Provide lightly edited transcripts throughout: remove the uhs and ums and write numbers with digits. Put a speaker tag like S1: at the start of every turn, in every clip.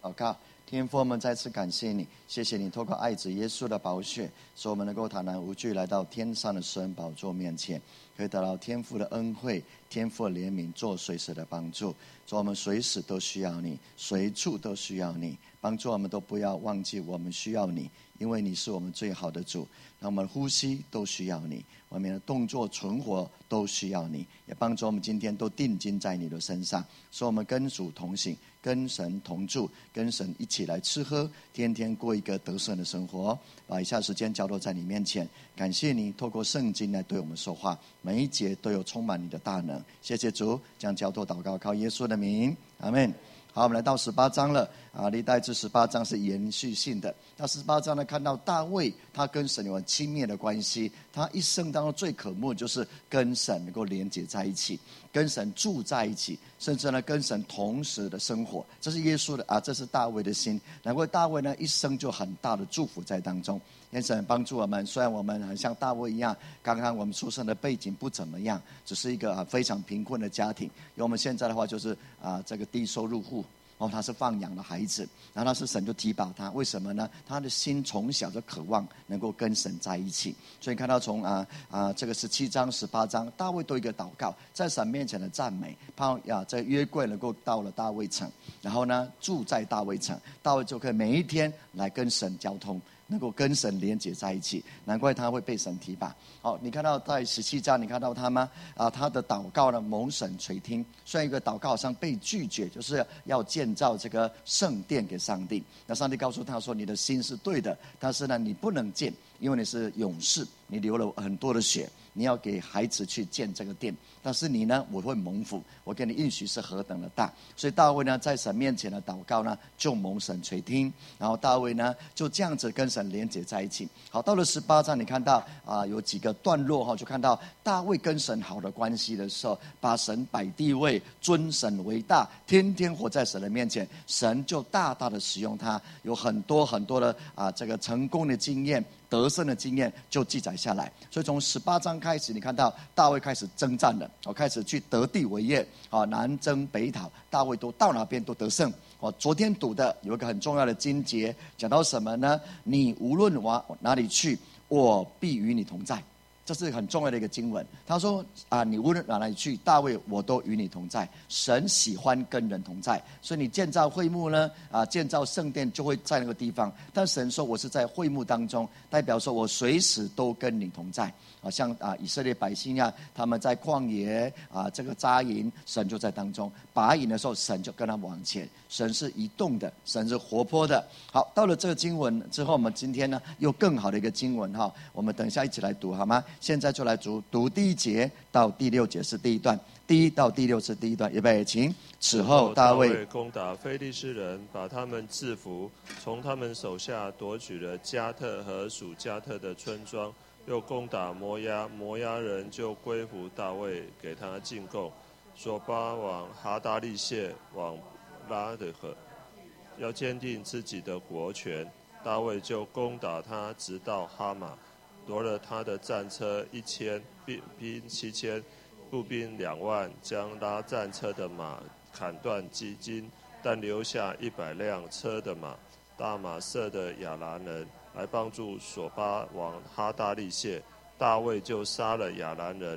S1: 祷告。天父，我们再次感谢你，谢谢你透过爱子耶稣的宝血，使我们能够坦然无惧来到天上的施恩宝座面前，可以得到天父的恩惠、天父的怜悯，做随时的帮助。主，我们随时都需要你，随处都需要你，帮助我们都不要忘记我们需要你，因为你是我们最好的主。让我们呼吸都需要你，我们的动作存活都需要你，也帮助我们今天都定睛在你的身上，使我们跟主同行，跟神同住，跟神一起来吃喝，天天过一个得胜的生活。把以下时间交托在你面前，感谢你透过圣经来对我们说话，每一节都有充满你的大能。谢谢主，将交托祷告靠耶稣的名，阿们。好，我们来到18章了啊，历代志18章是延续性的。那18章呢，看到大卫他跟神有很亲密的关系，他一生当中最渴慕的就是跟神能够连结在一起，跟神住在一起，甚至呢跟神同时的生活。这是耶稣的啊，这是大卫的心。难怪大卫呢一生就很大的祝福在当中。愿神帮助我们，虽然我们很像大卫一样，刚刚我们出生的背景不怎么样，只是一个非常贫困的家庭。有我们现在的话就是这个低收入户。他是放养的孩子，然后他是神就提拔他，为什么呢？他的心从小就渴望能够跟神在一起，所以看到从这个17章18章，大卫都一个祷告，在神面前的赞美，盼望这约柜能够到了大卫城，然后呢住在大卫城，大卫就可以每一天来跟神交通，能够跟神连结在一起，难怪他会被神提拔。好，你看到在17章，你看到他吗？他的祷告呢蒙神垂听，虽然一个祷告好像被拒绝，就是要建造这个圣殿给上帝。那上帝告诉他说，你的心是对的，但是呢你不能建，因为你是勇士，你流了很多的血，你要给孩子去建这个殿，但是你呢我会蒙福，我给你应许是何等的大。所以大卫呢在神面前的祷告呢就蒙神垂听，然后大卫呢就这样子跟神连结在一起。好，到了18章，你看到有几个段落就看到大卫跟神好的关系的时候，把神摆地位，尊神为大，天天活在神的面前，神就大大的使用他，有很多很多的这个成功的经验，得胜的经验就记载下来。所以从18章开始，你看到大卫开始征战了，开始去得地为业，南征北讨，大卫都到哪边都得胜。昨天读的有一个很重要的经节，讲到什么呢？你无论往哪里去，我必与你同在。这是很重要的一个经文。他说你无论哪里去，大卫我都与你同在。神喜欢跟人同在，所以你建造会幕呢建造圣殿就会在那个地方。但神说我是在会幕当中，代表说我随时都跟你同在。像以色列百姓他们在旷野这个扎营，神就在当中。拔营的时候，神就跟他们往前。神是移动的，神是活泼的。好，到了这个经文之后，我们今天呢又更好的一个经文我们等一下一起来读好吗？现在就来读第1节到第6节是第一段，第1到第6是第一段，预备请。此后大卫
S2: 攻打非利士人，把他们制服，从他们手下夺取了加特和属加特的村庄，又攻打摩押，摩押人就归服大卫，给他进贡。索巴往哈达利谢往拉德河，要坚定自己的国权。大卫就攻打他，直到哈马，夺了他的战车1000，兵7000，步兵2万，将拉战车的马砍断几筋，但留下100辆车的马。大马色的亚兰人来帮助索巴王哈大利谢，大卫就杀了亚兰人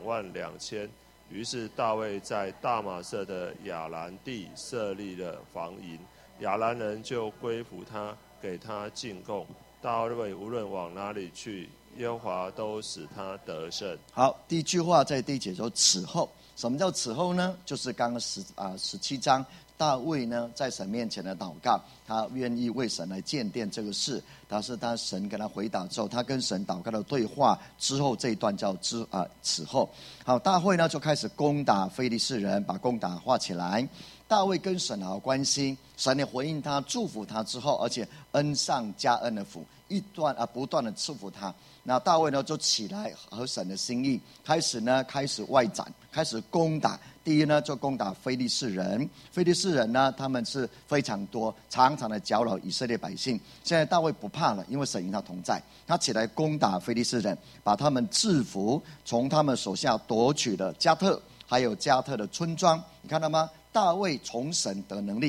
S2: 22000。于是大卫在大马色的亚兰地设立了防营，亚兰人就归服他，给他进贡。大卫无论往哪里去，耶和华都使他得胜。
S1: 好，第一句话在第1节说此后。什么叫此后呢？就是刚刚17章大卫呢在神面前的祷告，他愿意为神来建殿这个事，但是当神跟他回答之后，他跟神祷告的对话之后，这一段叫此后。好，大卫呢就开始攻打非利士人，把攻打画起来。大卫跟神好关系，神也回应他，祝福他之后，而且恩上加恩的福，不断的祝福他。那大卫呢就起来合神的心意，开始外展，开始攻打。第一呢就攻打非利士人，非利士人呢他们是非常多，常常的搅扰以色列百姓。现在大卫不怕了，因为神与他同在，他起来攻打非利士人，把他们制服，从他们手下夺取了加特还有加特的村庄。你看到吗？大卫从神得能力，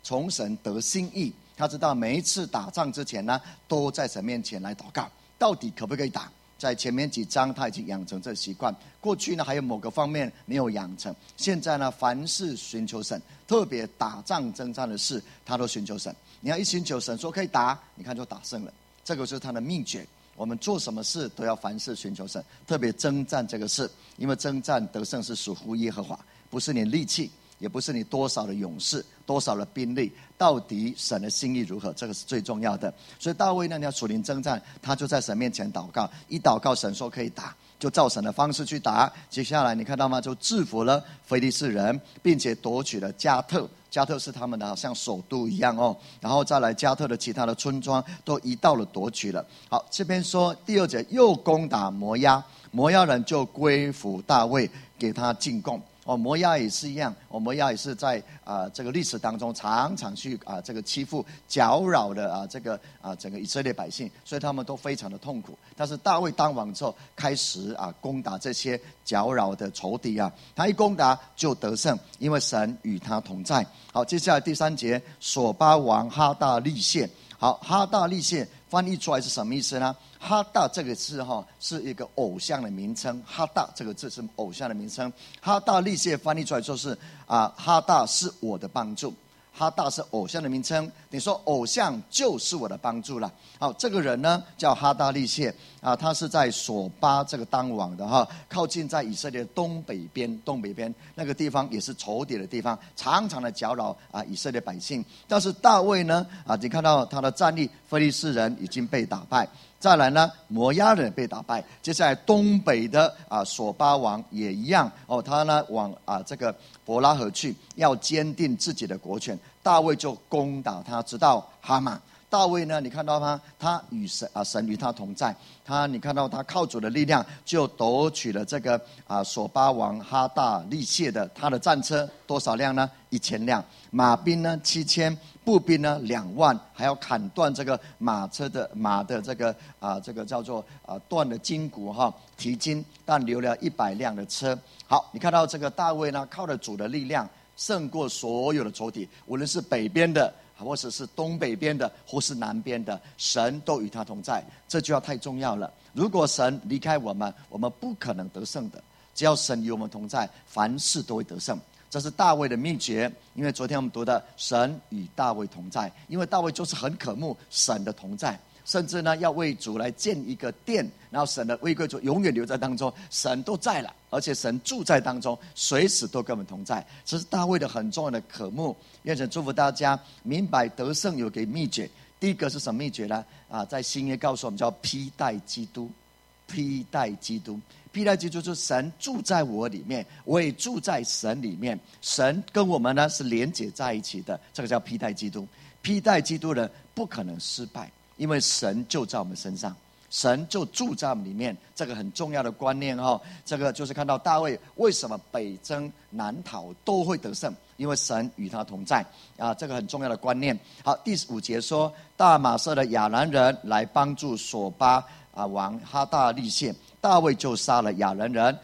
S1: 从神得心意。他知道每一次打仗之前呢，都在神面前来祷告，到底可不可以打？在前面几章他已经养成这习惯。过去呢还有某个方面没有养成，现在呢凡事寻求神，特别打仗征战的事他都寻求神。你要一寻求神说可以打，你看就打胜了，这个就是他的秘诀。我们做什么事都要凡事寻求神，特别征战这个事，因为征战得胜是属乎耶和华，不是你力气，也不是你多少的勇士，多少的兵力，到底神的心意如何，这个是最重要的。所以大卫呢，你要属灵征战，他就在神面前祷告，一祷告神说可以打，就照神的方式去打。接下来你看到吗？就制服了非利士人，并且夺取了加特。加特是他们的好像首都一样哦，然后再来加特的其他的村庄都移到了夺取了。好，这边说第2节又攻打摩押，摩押人就归服大卫，给他进贡。摩押也是一样，摩押也是在这个历史当中常常去这个欺负搅扰的这个整个以色列百姓，所以他们都非常的痛苦。但是大卫当王之后，开始攻打这些搅扰的仇敌他一攻打就得胜，因为神与他同在。好，接下来第3节，索巴王哈大利谢。好，哈大利谢翻译出来是什么意思呢？哈大这个字是一个偶像的名称，哈大这个字是偶像的名称。哈大利谢翻译出来就是哈大是我的帮助，哈大是偶像的名称，你说偶像就是我的帮助了。好，这个人呢叫哈大利谢他是在索巴这个当王的靠近在以色列东北边那个地方也是仇敌的地方，常常的搅扰以色列百姓。但是大卫呢你看到他的战力，非利士人已经被打败，再来呢摩押人被打败，接下来东北的索巴王也一样他呢往这个伯拉河去，要坚定自己的国权。大卫就攻打他，直到哈马。大卫呢，你看到他与神与他同在，你看到他靠主的力量就夺取了这个索巴王哈大利谢的他的战车多少辆呢？1000辆，马兵呢7000，步兵呢2万，还要砍断这个马的这个叫做断的筋骨蹄筋，但留了100辆的车。好，你看到这个大卫呢，靠着主的力量胜过所有的仇敌，无论是北边的，或者是东北边的，或是南边的，神都与他同在。这就要太重要了。如果神离开我们，我们不可能得胜的。只要神与我们同在，凡事都会得胜。这是大卫的秘诀。因为昨天我们读的神与大卫同在，因为大卫就是很渴慕神的同在，甚至呢要为主来建一个殿，然后神的威贵主永远留在当中，神都在了，而且神住在当中，随时都跟我们同在。这是大卫的很重要的渴慕。愿神祝福大家明白得胜有个秘诀。第一个是什么秘诀呢？在新约告诉我们叫披戴基督。披戴基督，披戴基督就是神住在我里面，我也住在神里面，神跟我们呢是连结在一起的，这个叫披戴基督。披戴基督人不可能失败，因为神就在我们身上，神就住在我们里面，这个很重要的观念这个就是看到大卫为什么北征南逃都会得胜，因为神与他同在这个很重要的观念。好，第5节说，大马色的亚兰人来帮助索巴王哈大利谢，大卫就杀了亚兰人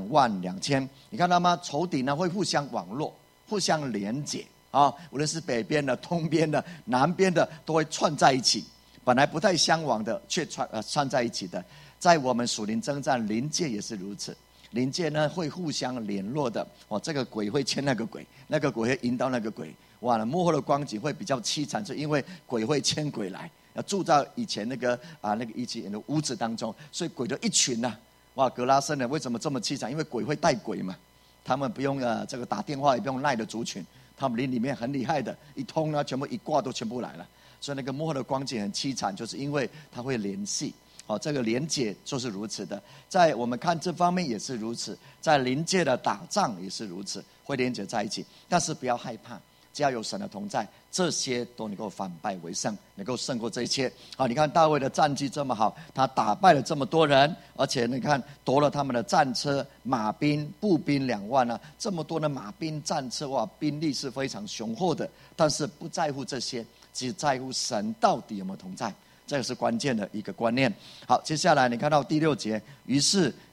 S1: 22000。你看到吗？仇敌呢会互相网络，互相连结无论是北边的、东边的、南边的，都会串在一起。本来不太相往的，却串在一起的。在我们属灵征战，灵界也是如此。灵界呢会互相联络的这个鬼会牵那个鬼，那个鬼会引导那个鬼。幕后的光景会比较凄惨，是因为鬼会牵鬼来，住在以前那个以前的屋子当中，所以鬼就一群格拉森人为什么这么凄惨？因为鬼会带鬼嘛，他们不用这个打电话，也不用赖的族群，他们里面很厉害的，一通呢全部一挂都全部来了。所以那个幕后的光景很凄惨，就是因为它会联系这个连结就是如此的。在我们看这方面也是如此，在灵界的打仗也是如此，会连结在一起。但是不要害怕，只要有神的同在，这些都能够反败为胜，能够胜过这一切。好，你看大卫的战绩这么好，他打败了这么多人，而且你看夺了他们的战车、马兵、步兵2万这么多的马兵战车兵力是非常雄厚的。但是不在乎这些，只在乎神到底有没有同在，这个是关键的一个观念。好，接下来你看到第6节，于是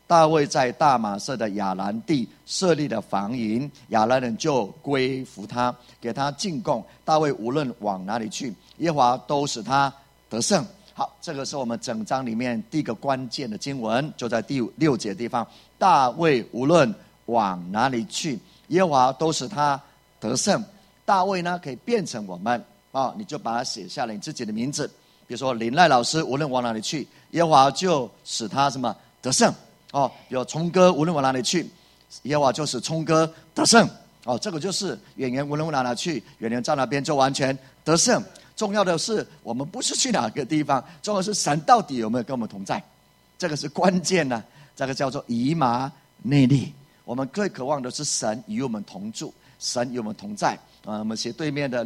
S1: 大卫在大马色的亚兰地设立了防营，亚兰人就归服他，给他进贡。大卫无论往哪里去，耶和华都使他得胜。好，这个是我们整章里面第一个关键的经文，就在第6节的地方。大卫无论往哪里去，耶和华都使他得胜。大卫呢，可以变成我们你就把它写下了你自己的名字。比如说林赖老师无论往哪里去，耶和华就使他什么得胜。比如聪哥无论往哪里去，耶和华就使聪哥得胜。这个就是演员无论往哪里去，演员在那边就完全得胜。重要的是我们不是去哪个地方，重要的是神到底有没有跟我们同在，这个是关键呢。这个叫做以马内利。我们最渴望的是神与我们同住，神与我们同在。我们斜对面的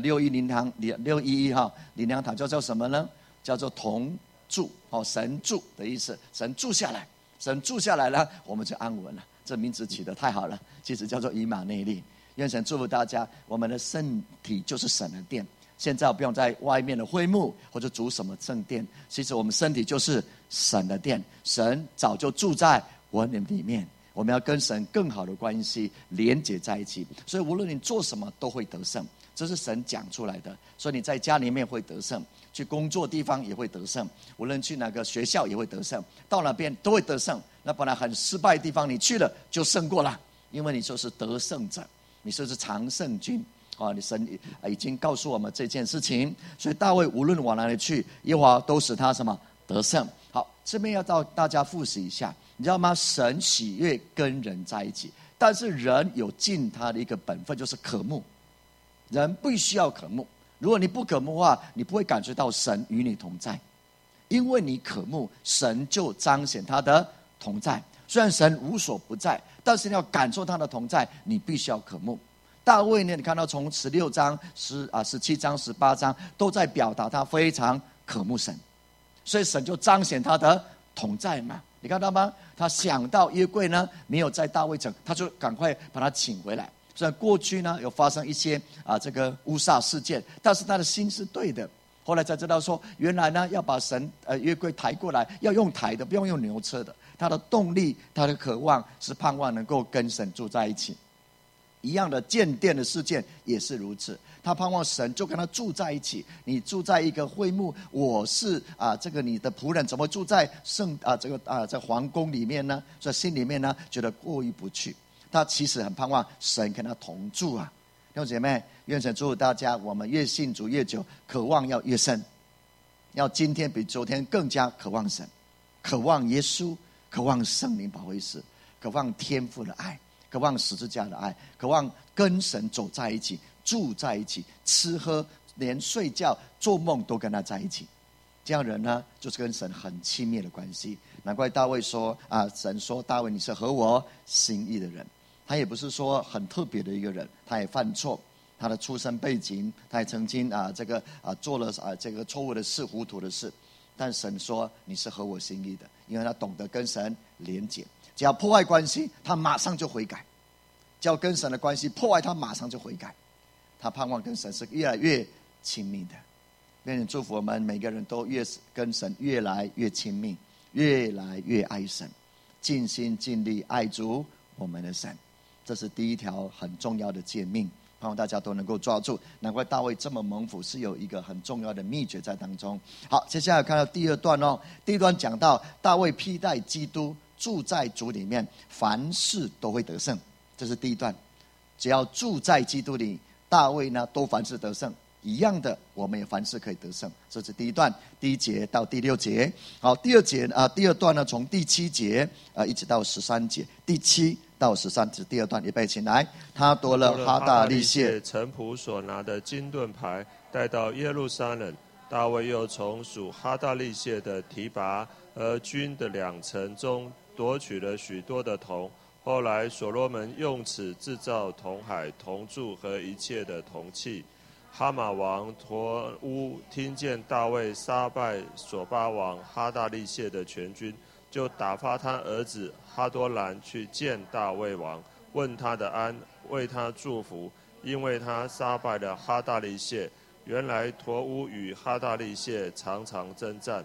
S1: 611号灵粮堂叫什么呢？叫做同住。神住的意思，神住下来，神住下来了，我们就安稳了。这名字起得太好了，其实叫做以马内利。愿神祝福大家，我们的身体就是神的殿。现在不用在外面的会幕或者主什么正殿，其实我们身体就是神的殿，神早就住在我们里面。我们要跟神更好的关系连结在一起，所以无论你做什么都会得胜，这是神讲出来的。所以你在家里面会得胜，去工作地方也会得胜，无论去哪个学校也会得胜，到哪边都会得胜。那本来很失败的地方，你去了就胜过了，因为你就是得胜者，你就是常胜军。你神已经告诉我们这件事情，所以大卫无论往哪里去，耶和华都使他什么得胜。好，这边要到大家复习一下，你知道吗？神喜悦跟人在一起，但是人有尽他的一个本分，就是渴慕。人必须要渴慕，如果你不渴慕的话，你不会感觉到神与你同在。因为你渴慕，神就彰显他的同在。虽然神无所不在，但是你要感受他的同在，你必须要渴慕。大卫呢，你看到从16章、17章、18章都在表达他非常渴慕神，所以神就彰显他的同在嘛。你看到吗？他想到约柜呢没有在大卫城，他就赶快把他请回来。虽然过去呢有发生一些这个乌撒事件，但是他的心是对的。后来才知道说，原来呢要把约柜抬过来，要用抬的，不用牛车的。他的动力，他的渴望是盼望能够跟神住在一起。一样的建殿的事件也是如此，他盼望神就跟他住在一起。你住在一个会幕，我是这个你的仆人，怎么住在在皇宫里面呢？所以心里面呢觉得过意不去。他其实很盼望神跟他同住啊。弟兄姐妹，愿神祝福大家，我们越信主越久，渴望要越深，要今天比昨天更加渴望神，渴望耶稣，渴望圣灵保惠师，渴望天父的爱，渴望十字架的爱，渴望跟神走在一起，住在一起，吃喝连睡觉做梦都跟他在一起。这样人呢，就是跟神很亲密的关系。难怪大卫说神说大卫你是合我心意的人。他也不是说很特别的一个人，他也犯错，他的出身背景，他也曾经做了这个错误的事、糊涂的事。但神说你是合我心意的，因为他懂得跟神连结。只要破坏关系，他马上就悔改；只要跟神的关系破坏，他马上就悔改。他盼望跟神是越来越亲密的。愿你祝福我们每个人都跟神越来越亲密，越来越爱神，尽心尽力爱主我们的神。这是第一条很重要的诫命，盼望大家都能够抓住。难怪大卫这么蒙福，是有一个很重要的秘诀在当中。好，接下来看到第二段第一段讲到大卫披戴基督，住在主里面，凡事都会得胜。这是第一段，只要住在基督里，大卫呢都凡事得胜。一样的，我们也凡事可以得胜。这是第一段，第1节到第6节。好，第二段呢，从第7节一直到13节，第7到13节第二段，预备起来。他夺了哈大利谢
S2: 臣仆所拿的金盾牌，带到耶路撒冷。大卫又从属哈大利谢的提拔和军的2城中夺取了许多的铜。后来所罗门用此制造铜海、铜柱和一切的铜器。哈马王陀乌听见大卫杀败索巴王哈大利谢的全军，就打发他儿子哈多兰去见大卫王，问他的安，为他祝福，因为他杀败了哈大利谢。原来陀乌与哈大利谢常常征战。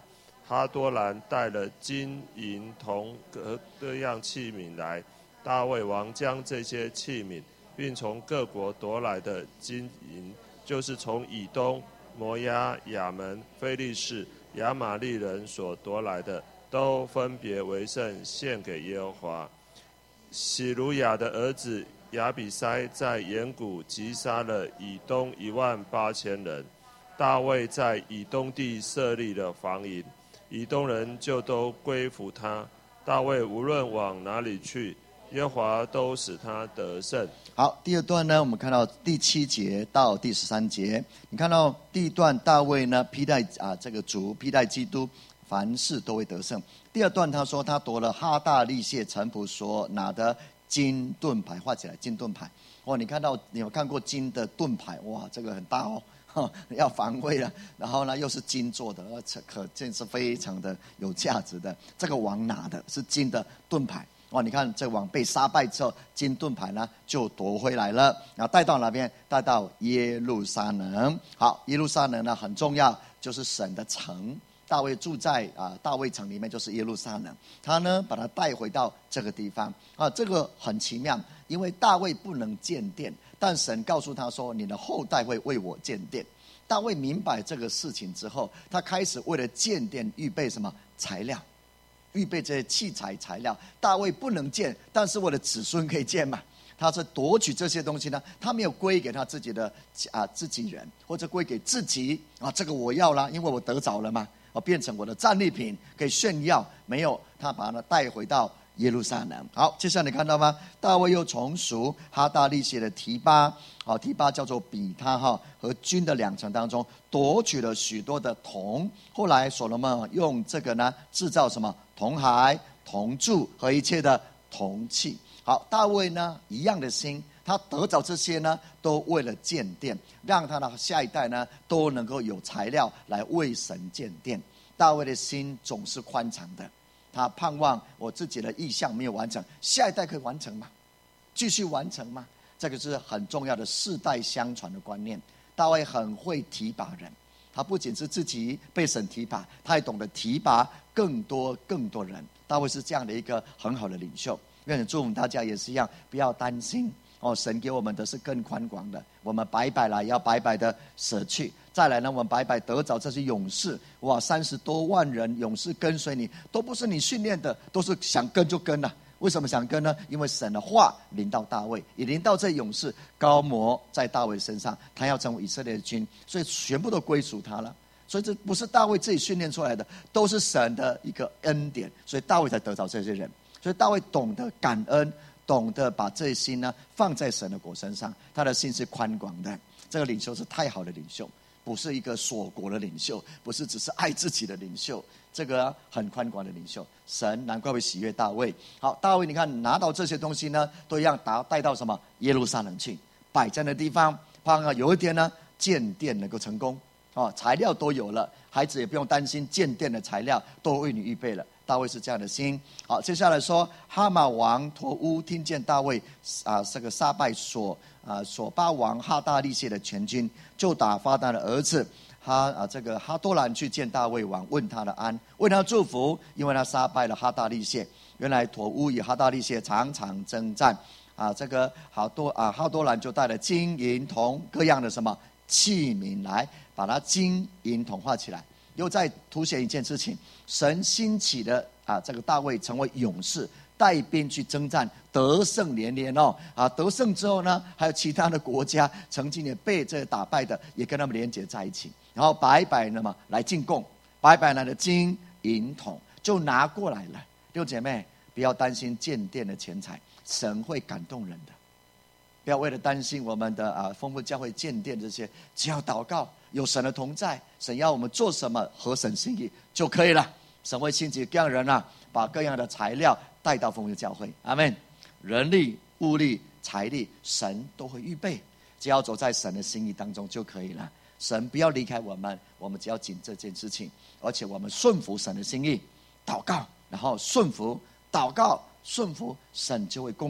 S2: 哈多兰带了金银铜各样器皿来，大卫王将这些器皿并从各国夺来的金银，就是从以东、摩押、亚门、非利士、亚玛利人所夺来的，都分别为圣，献给耶和华。喜鲁雅的儿子亚比筛在岩谷击杀了以东18000人。大卫在以东地设立了防营，以东人就都归服他。大卫无论往哪里去，耶和华都使他得胜。
S1: 好，第二段呢，我们看到第7节到第13节。你看到第一段，大卫呢披戴这个主，披戴基督，凡事都会得胜。第二段他说他夺了哈大利谢臣仆所拿的金盾牌，画起来金盾牌。你看到你有看过金的盾牌？哇，这个很大哦，要防卫了。然后呢，又是金做的，可见是非常的有价值的。这个王拿的是金的盾牌。你看这王被杀败之后，金盾牌呢就夺回来了。然后带到哪边？带到耶路撒冷。好，耶路撒冷呢很重要，就是神的城。大卫住在大卫城里面，就是耶路撒冷。他呢把他带回到这个地方这个很奇妙，因为大卫不能建殿，但神告诉他说：“你的后代会为我建殿。”大卫明白这个事情之后，他开始为了建殿预备什么材料，预备这些器材材料。大卫不能建，但是我的子孙可以建嘛。他是夺取这些东西呢，他没有归给他自己的自己人，或者归给自己这个我要啦，因为我得着了嘛，变成我的战利品可以炫耀。没有，他把它带回到耶路撒冷。好，接下来你看到吗？大卫又从属哈大利谢的提巴，提巴叫做比他和军的2城当中夺取了许多的铜。后来所罗门用这个呢制造什么铜骸、铜柱和一切的铜器。好，大卫呢一样的心，他得着这些呢，都为了建殿，让他的下一代呢都能够有材料来为神建殿。大卫的心总是宽敞的，他盼望我自己的意向没有完成，下一代可以完成吗？继续完成吗？这个是很重要的世代相传的观念。大卫很会提拔人，他不仅是自己被神提拔，他还懂得提拔更多人。大卫是这样的一个很好的领袖。愿祝福大家也是一样，不要担心神给我们的是更宽广的。我们白白来，要白白的舍去。再来呢，我们白白得着这些勇士。哇，30多万人勇士跟随你，都不是你训练的，都是想跟就跟了。为什么想跟呢？因为神的话临到大卫，也临到这勇士，高摩在大卫身上，他要成为以色列的君，所以全部都归属他了。所以这不是大卫自己训练出来的，都是神的一个恩典，所以大卫才得着这些人。所以大卫懂得感恩，懂得把这心呢放在神的国身上，他的心是宽广的。这个领袖是太好的领袖，不是一个锁国的领袖，不是只是爱自己的领袖，这个很宽广的领袖。神难怪会喜悦大卫。好，大卫你看拿到这些东西呢，都一样带到什么耶路撒冷去，摆在那地方，盼望有一天呢建殿能够成功。材料都有了，孩子也不用担心，建殿的材料都为你预备了。大卫是这样的心。好，接下来说哈马王陀乌听见大卫这个杀败索巴王哈大利谢的全军，就打发他的儿子这个哈多兰去见大卫王，问他的安，为他祝福，因为他杀败了哈大利谢。原来陀乌与哈大利谢常常征战这个哈多兰就带了金银铜各样的什么器皿来，把它金银铜画起来。又在凸显一件事情，神兴起的这个大卫成为勇士，带兵去征战，得胜连连得胜之后呢，还有其他的国家曾经也被这打败的，也跟他们连结在一起，然后白白的嘛来进贡，白白来的金银铜就拿过来了。弟兄姐妹，不要担心建殿的钱财，神会感动人的。不要为了担心我们的丰富教会建殿这些，只要祷告，有神的同在，神要我们做什么合神心意就可以了。神会兴起各样人把各样的材料带到丰富教会。阿们。人力、物力、财力，神都会预备，只要走在神的心意当中就可以了。神不要离开我们，我们只要紧这件事情，而且我们顺服神的心意，祷告，然后顺服，祷告，顺服，神就会工作。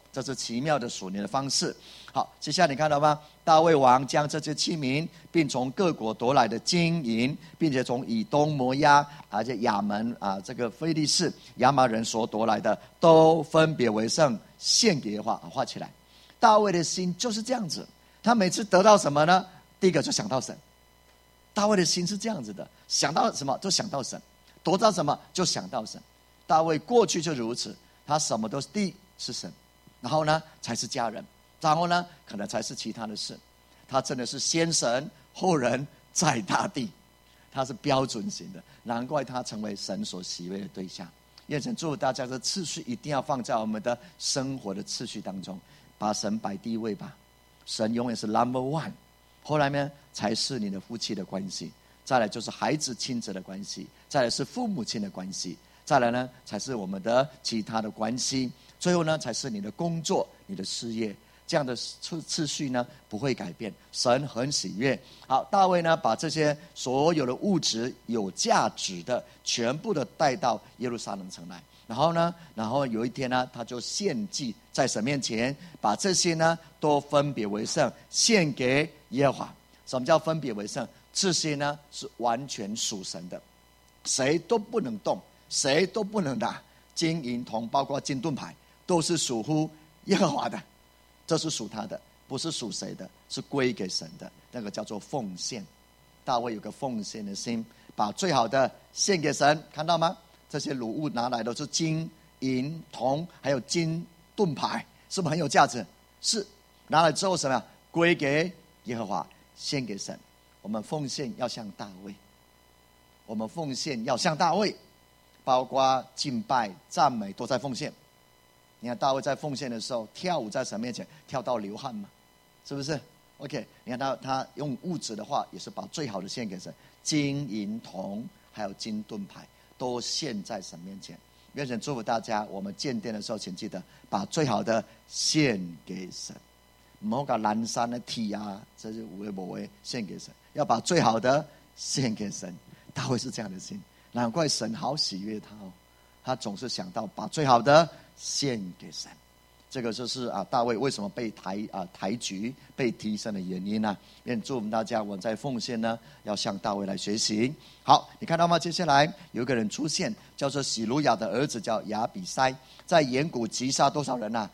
S1: 这是奇妙的属灵的方式。好，接下来你看到吗？大卫王将这些器皿，并从各国夺来的金银，并且从以东、摩押，而且亚门这个非利士、亚玛人所夺来的，都分别为圣，献给耶和华。画起来，大卫的心就是这样子。他每次得到什么呢？第一个就想到神。大卫的心是这样子的，想到什么就想到神，夺到什么就想到神。大卫过去就如此，他什么都是第一是神，然后呢才是家人，然后呢可能才是其他的事。他真的是先神后人再大地，他是标准型的，难怪他成为神所喜悦的对象。愿神祝福大家的次序一定要放在我们的生活的次序当中，把神摆第一位吧。神永远是 number one， 后来呢才是你的夫妻的关系，再来就是孩子亲子的关系，再来是父母亲的关系，再来呢才是我们的其他的关系，最后呢才是你的工作、你的事业。这样的次序呢不会改变，神很喜悦。好，大卫呢把这些所有的物质有价值的全部的带到耶路撒冷城来，然后有一天呢他就献祭在神面前，把这些呢都分别为圣，献给耶和华。什么叫分别为圣？这些呢是完全属神的，谁都不能动，谁都不能拿。金银铜包括金盾牌都是属乎耶和华的，这是属他的，不是属谁的，是归给神的。那个叫做奉献。大卫有个奉献的心，把最好的献给神，看到吗？这些掳物拿来都是金银铜，还有金盾牌，是不是很有价值？是。拿来之后什么呀？归给耶和华，献给神。我们奉献要像大卫，我们奉献要像大卫，包括敬拜赞美都在奉献。你看大卫在奉献的时候跳舞，在神面前跳到流汗嘛，是不是 OK？ 你看他用物质的话也是把最好的献给神，金银铜还有金盾牌都献在神面前。愿神祝福大家，我们建殿的时候请记得把最好的献给神，不要把蓝山的体啊这些无为不为献给神，要把最好的献给神。大卫是这样的心，难怪神好喜悦他哦，他总是想到把最好的献给神。这个就是大卫为什么被抬举、被提升的原因呢？愿祝福大家，我们在奉献呢，要向大卫来学习。好，你看到吗？接下来有一个人出现，叫做洗鲁雅的儿子，叫亚比筛，在远古击杀多少人啊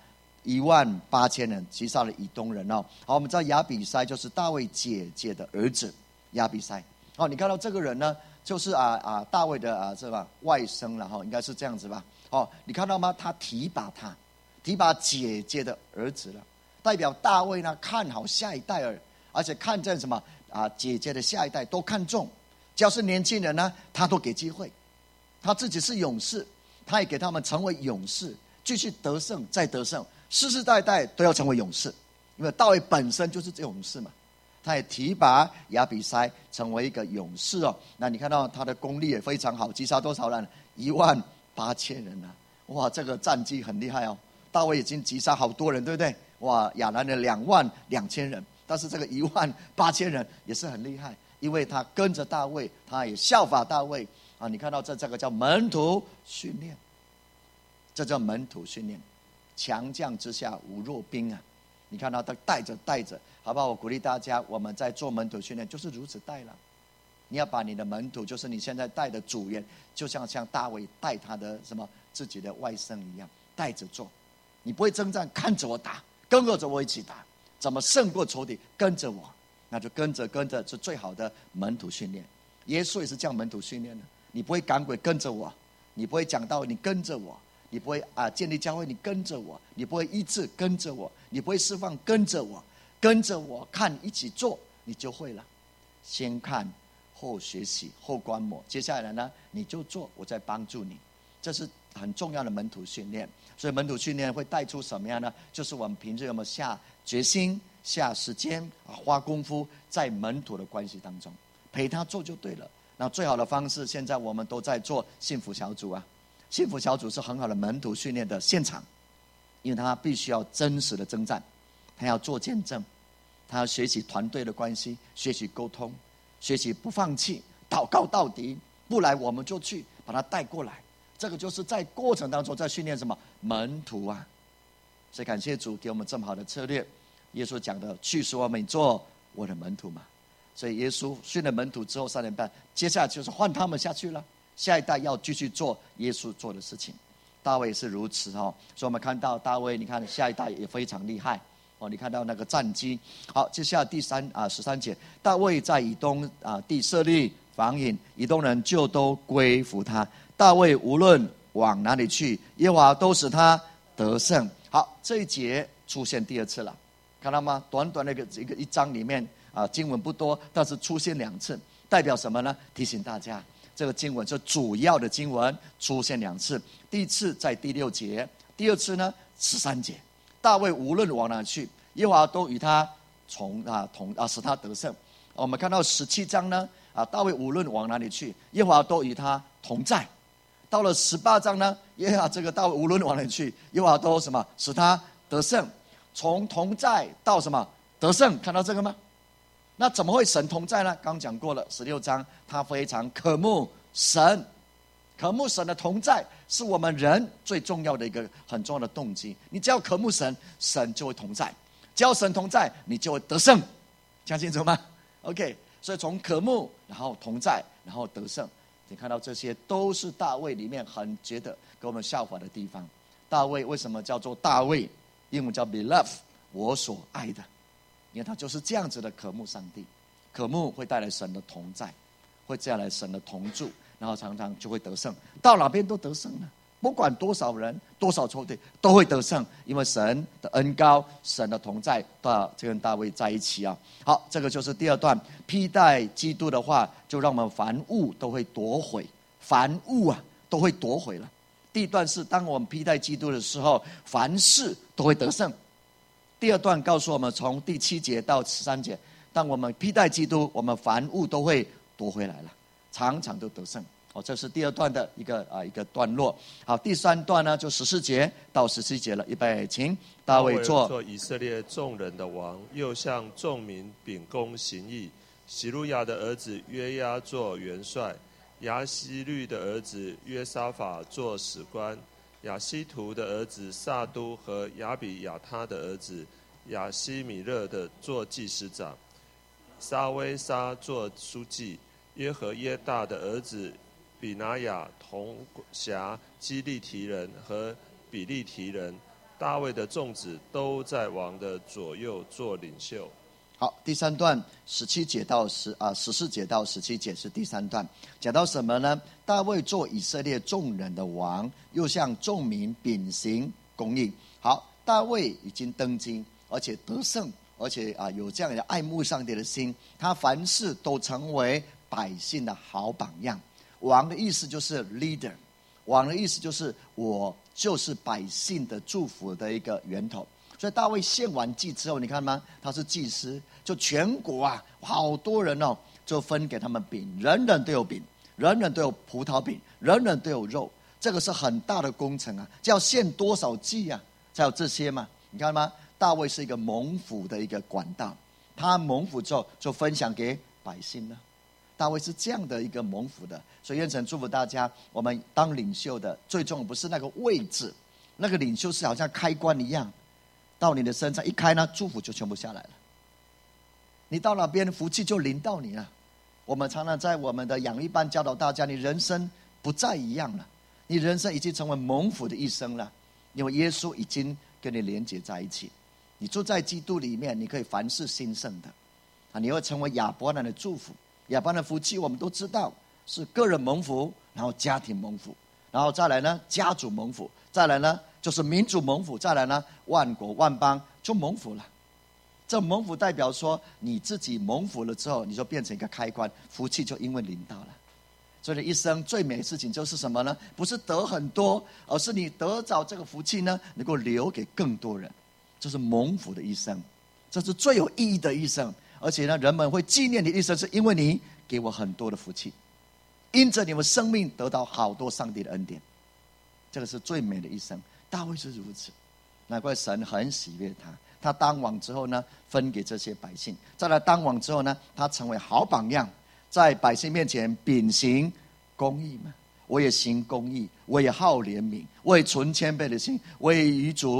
S1: ？18000人，击杀了以东人哦。好，我们知道亚比筛就是大卫姐姐的儿子，亚比筛。好，你看到这个人呢，就是大卫的是吧外甥了哈，应该是这样子吧。哦，你看到吗？他提拔姐姐的儿子了，代表大卫呢看好下一代而且看见什么姐姐的下一代都看重，只要是年轻人呢，他都给机会。他自己是勇士，他也给他们成为勇士，继续得胜再得胜，世世代代都要成为勇士，因为大卫本身就是这勇士嘛。他也提拔亚比筛成为一个勇士哦。那你看到他的功力也非常好，击杀多少人？18000人啊！哇，这个战绩很厉害哦。大卫已经击杀好多人，对不对？哇，亚兰人22000人，但是这个18000人也是很厉害，因为他跟着大卫，他也效法大卫啊。你看到这个叫门徒训练，这叫门徒训练，强将之下无弱兵啊。你看到他带着，好不好？我鼓励大家，我们在做门徒训练就是如此带了。你要把你的门徒，就是你现在带的组员，就像大卫带他的自己的外甥一样，带着做。你不会征战，看着我打，跟着我一起打，怎么胜过仇敌？跟着我，那就跟着是最好的门徒训练。耶稣也是这样门徒训练的。你不会赶鬼，跟着我；你不会讲道，你跟着我；你不会建立教会，你跟着我；你不会医治，跟着我；你不会释放，跟着我。跟着我看，一起做，你就会了。先看后学习后观摩，接下来呢你就做，我再帮助你。这是很重要的门徒训练。所以门徒训练会带出什么样呢？就是我们平时有没有下决心、下时间花功夫在门徒的关系当中陪他做就对了。那最好的方式，现在我们都在做幸福小组啊。幸福小组是很好的门徒训练的现场，因为他必须要真实的征战，他要做见证，他要学习团队的关系，学习沟通，学习不放弃，祷告到底，不来我们就去把他带过来。这个就是在过程当中在训练什么门徒啊。 所以感谢主给我们这么好的策略。耶稣讲的去使我们做我的门徒嘛，所以耶稣训了门徒之后3年半，接下来就是换他们下去了，下一代要继续做耶稣做的事情。大卫也是如此哦，所以我们看到大卫，你看下一代也非常厉害哦，你看到那个战机。好，接下来13节，大卫在以东地设立防营，以东人就都归服他。大卫无论往哪里去，耶和华都使他得胜。好，这一节出现第2次了。看到吗？短短的一章里面经文不多，但是出现2次，代表什么呢？提醒大家，这个经文是主要的经文，出现2次。第一次在第6节，第2次呢13节。大卫无论往哪去，耶和华都与他使他得胜。我们看到17章呢，大卫无论往哪里去，耶和华都与他同在。到了18章呢，这个大卫无论往哪里去，耶和华都什么？使他得胜。从同在到什么得胜，看到这个吗？那怎么会神同在呢？刚讲过了，16章他非常渴慕神，渴慕神的同在是我们人最重要的一个很重要的动机。你只要渴慕神，神就会同在；只要神同在，你就会得胜。讲清楚吗 ？OK， 所以从渴慕，然后同在，然后得胜，你看到这些都是大卫里面很值得给我们效法的地方。大卫为什么叫做大卫？英文叫 beloved， 我所爱的，因为他就是这样子的渴慕上帝，渴慕会带来神的同在，会带来神的同住，然后常常就会得胜，到哪边都得胜了，不管多少人多少仇敌都会得胜，因为神的恩膏，神的同在，就跟大卫在一起啊。好，这个就是第2段，披戴基督的话，就让我们凡物都会夺回，凡物都会夺回了。第1段是当我们披戴基督的时候，凡事都会得胜。第2段告诉我们，从第7节到13节，当我们披戴基督，我们凡物都会夺回来了，常常都得胜。这是第2段的一个段落。好，第3段呢，就14节到17节了。预备，请。大卫做
S2: 以色列众人的王，又向众民秉公行义。喜路亚的儿子约押做元帅，亚希律的儿子约沙法做史官，亚希图的儿子撒都和亚比亚他的儿子亚希米勒的做祭司长，沙威沙做书记，耶和耶大的儿子比拿雅同辖基利提人和比利提人。大卫的众子都在王的左右做领袖。
S1: 好，第3段14节到17节是第3段，讲到什么呢？大卫做以色列众人的王，又向众民秉行公义。好，大卫已经登基，而且得胜，而且有这样的爱慕上帝的心，他凡事都成为百姓的好榜样。王的意思就是 leader， 王的意思就是我就是百姓的祝福的一个源头。所以大卫献完祭之后，你看吗？他是祭司，就全国好多人就分给他们饼，人人都有饼，人人都有葡萄饼，人人都有肉。这个是很大的工程这要献多少祭才有这些嘛？你看吗？大卫是一个蒙福的一个管道，他蒙福之后就分享给百姓了。大卫是这样的一个蒙福的，所以愿神祝福大家。我们当领袖的最重要不是那个位置，那个领袖是好像开关一样，到你的身上一开呢，祝福就全部下来了。你到哪边福气就临到你了。我们常常在我们的养育班教导大家，你人生不再一样了，你人生已经成为蒙福的一生了，因为耶稣已经跟你连结在一起。你住在基督里面，你可以凡事兴盛的你会成为亚伯兰的祝福。亚伯兰的福气我们都知道是个人蒙福，然后家庭蒙福，然后再来呢家族蒙福，再来呢就是民族蒙福，再来呢万国万邦就蒙福了。这蒙福代表说你自己蒙福了之后，你就变成一个开关，福气就因为临到了。所以一生最美的事情就是什么呢？不是得很多，而是你得着这个福气呢，能够留给更多人。这是蒙福的一生，这是最有意义的一生。而且呢，人们会纪念你一生，是因为你给我很多的福气，因着你们生命得到好多上帝的恩典。这个是最美的一生。大卫是如此，难怪神很喜悦他。他当王之后呢，分给这些百姓。再来当王之后呢，他成为好榜样，在百姓面前秉行公义嘛。我也行公义，我也好怜悯，我也存谦卑的心，我也与主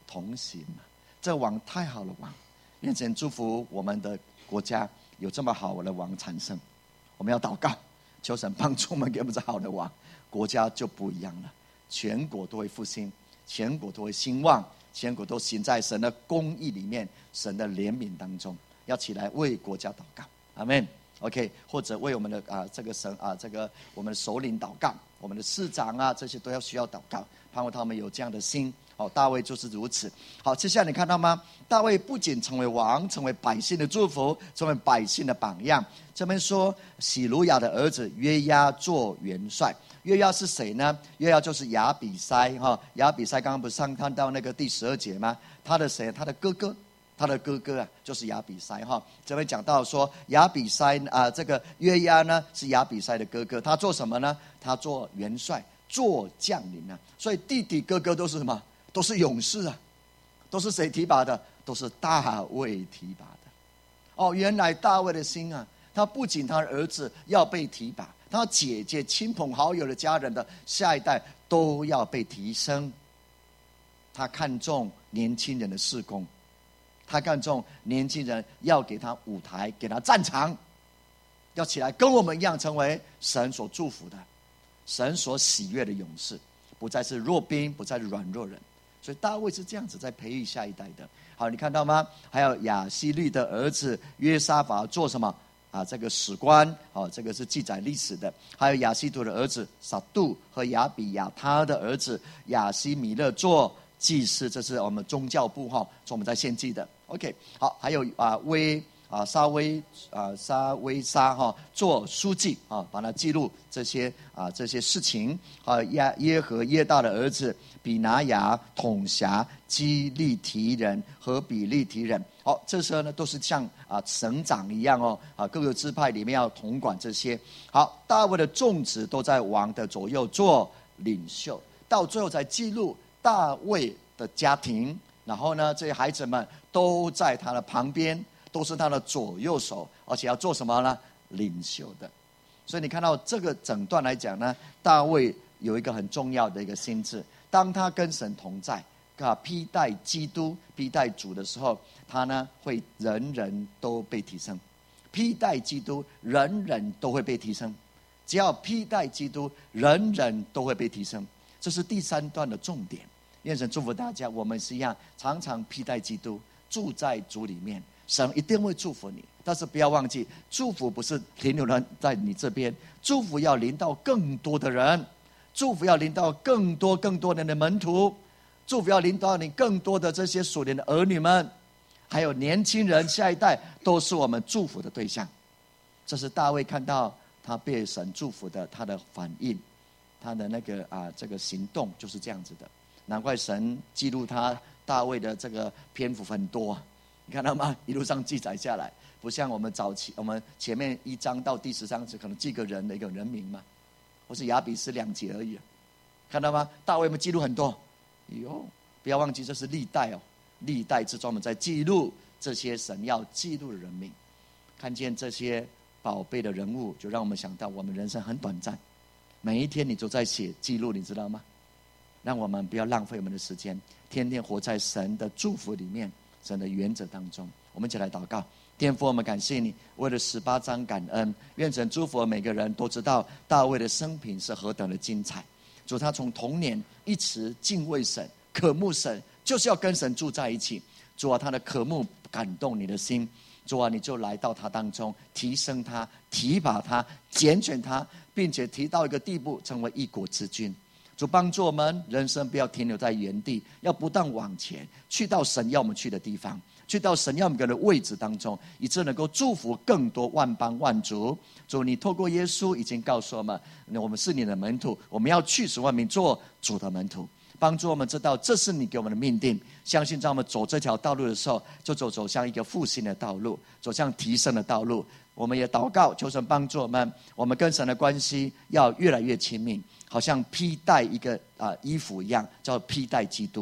S1: 同行嘛。这王太好了，王，愿神祝福我们的国家有这么好的王产生。我们要祷告，求神帮助我们，给我们这好的王，国家就不一样了，全国都会复兴，全国都会兴旺，全国都行在神的公义里面，神的怜悯当中。要起来为国家祷告，阿们。OK， 或者为我们的这个神这个我们的首领祷告，我们的市长这些都要需要祷告，盼望他们有这样的心。大卫就是如此。好，接下来你看到吗？大卫不仅成为王，成为百姓的祝福，成为百姓的榜样。这边说喜鲁雅的儿子约押做元帅。约押是谁呢？约押就是亚比筛亚比筛刚刚不是上看到那个第12节吗？他的谁？他的哥哥。他的哥哥就是亚比筛这边讲到说亚比筛这个约押呢是亚比筛的哥哥，他做什么呢？他做元帅，做将领所以弟弟哥哥都是什么？都是勇士都是谁提拔的？都是大卫提拔的。原来大卫的心他不仅他的儿子要被提拔，他姐姐、亲朋好友的家人的下一代都要被提升。他看重年轻人的事工，他看重年轻人要给他舞台，给他战场，要起来跟我们一样成为神所祝福的，神所喜悦的勇士，不再是弱兵，不再是软弱人。所以大卫是这样子在培育下一代的。好，你看到吗？还有亚希律的儿子约沙法做什么这个史官这个是记载历史的。还有亚希图的儿子撒杜和亚比亚他的儿子亚希米勒做祭司，这是我们宗教部是我们在献祭的。OK， 好，还有沙威沙做书记把它记录这些事情。耶和耶大的儿子比拿雅统辖基利提人和比利提人。这时候呢都是像省长一样各个支派里面要统管这些。好，大卫的众子都在王的左右做领袖，到最后才记录大卫的家庭。然后呢，这些孩子们都在他的旁边，都是他的左右手，而且要做什么呢？领袖的。所以你看到这个整段来讲呢，大卫有一个很重要的一个心智，当他跟神同在披戴基督、披戴主的时候，他呢会人人都被提升。披戴基督，人人都会被提升。只要披戴基督，人人都会被提升。这是第3段的重点。愿神祝福大家，我们是一样常常披戴基督，住在主里面，神一定会祝福你。但是不要忘记，祝福不是停留在你这边，祝福要临到更多的人，祝福要临到更多人的门徒，祝福要临到你更多的这些属灵的儿女们，还有年轻人下一代，都是我们祝福的对象。这是大卫看到他被神祝福的他的反应，他的那个这个行动就是这样子的。难怪神记录大卫的这个篇幅很多，你看到吗？一路上记载下来，不像我们前面1章到第10章只可能记个人的一个人名嘛，或是亚比斯2节而已，看到吗？大卫们记录很多，不要忘记这是历代历代是专门在记录这些神要记录的人名。看见这些宝贝的人物，就让我们想到我们人生很短暂，每一天你都在写记录，你知道吗？让我们不要浪费我们的时间，天天活在神的祝福里面，神的原则当中。我们一起来祷告。天父，我们感谢你，为了18章感恩，愿神祝福每个人都知道大卫的生平是何等的精彩。主，他从童年一直敬畏神、渴慕神，就是要跟神住在一起。主啊，他的渴慕感动你的心，主啊，你就来到他当中，提升他、提拔他、拣选他，并且提到一个地步，成为一国之君。主帮助我们人生不要停留在原地，要不断往前，去到神要我们去的地方，去到神要我们的位置当中，以致能够祝福更多万邦万族。主，你透过耶稣已经告诉我们，我们是你的门徒，我们要去使万民做主的门徒。帮助我们知道这是你给我们的命定，相信在我们走这条道路的时候，就走向一个复兴的道路，走向提升的道路。我们也祷告求神帮助我们跟神的关系要越来越亲密，好像披戴一个衣服一样，叫披戴基督。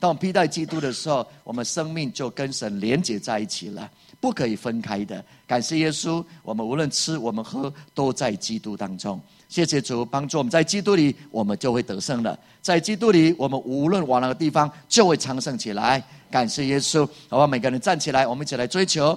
S1: 当我们披戴基督的时候，我们生命就跟神连结在一起了，不可以分开的。感谢耶稣，我们无论吃我们喝都在基督当中。谢谢主帮助我们，在基督里我们就会得胜了，在基督里我们无论往哪个地方就会昌盛起来。感谢耶稣，好吧，每个人站起来，我们一起来追求